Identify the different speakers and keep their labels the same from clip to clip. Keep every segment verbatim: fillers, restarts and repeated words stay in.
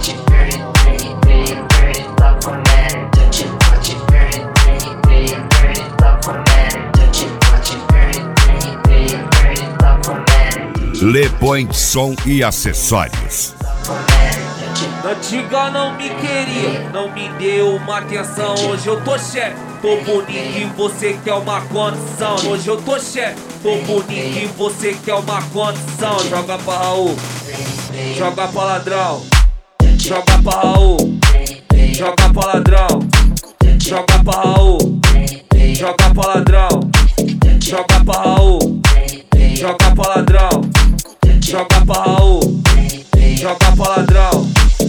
Speaker 1: watch it, burn it, burn it, burn it, burn it, love for matter, touch it, watch it, burn it, burn it, burn it, burn it, love for matter, touch it, watch it, burn it, burn it, burn it, burn it, love for matter.
Speaker 2: Le Point Som e Acessórios.
Speaker 3: Antiga não me queria, não me deu uma atenção. Hoje eu tô chefe, tô bonito e você quer uma condição. Hoje eu tô chefe, tô bonito e você quer uma condição. Joga pra Raul, joga pra ladrão, joga pra Raul, joga pra ladrão, joga pra Raul, joga pra ladrão, joga pra Raul, joga pra ladrão, joga pra Raul, joga pra ladrão.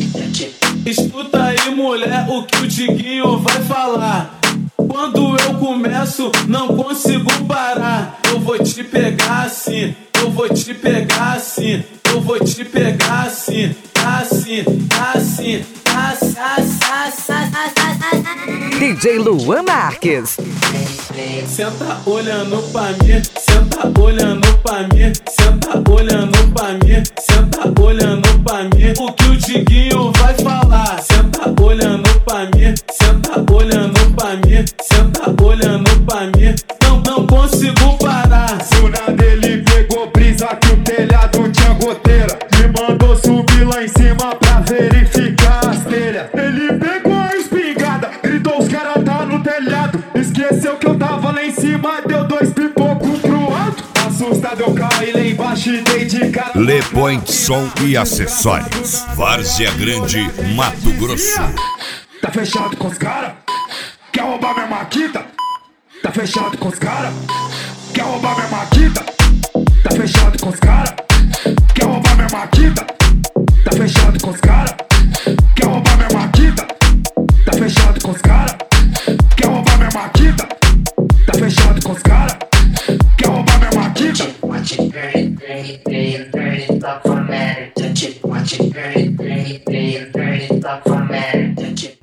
Speaker 4: Escuta aí, mulher, o que o Diguinho vai falar. Quando eu começo, não consigo parar. Eu vou te pegar assim, eu vou te pegar assim, eu vou te pegar assim, assim, assim, assim, assim, assim.
Speaker 5: D J Luan Marques.
Speaker 4: Senta olhando pra mim, senta olhando pra mim, senta olhando pra mim, senta olhando pra mim. O que o Diguinho vai falar? Senta olhando pra mim, senta olhando pra mim, senta olhando pra mim. Não, não consigo parar.
Speaker 6: Zona dele pegou brisa que o telhado tinha goteira. Me mandou subir lá em cima pra verificar as telhas. Ele pegou a espingarda, gritou os caras tá no telhado. Esqueceu que eu tava lá em cima, deu dois pipocos pro alto. Assustado eu caí lá embaixo e dei de cara.
Speaker 2: Le Point Som e Acessórios. Várzea Grande, Mato Grosso.
Speaker 6: Tá fechado com os caras? Quer roubar minha maquita? Tá fechado com os caras? Quer roubar minha maquita? Tá fechado com os caras? Quer roubar minha maquita? Tá fechado com os caras? Quer roubar minha maquita? Tá fechado com os caras? Quer roubar minha maquita? Tá fechado com os caras? Quer roubar minha maquita?
Speaker 1: Watch it, burn it, burn it, burn it, burn it, love for matter, touch it, watch it, burn it, burn it, burn it, burn it, love for matter, touch it.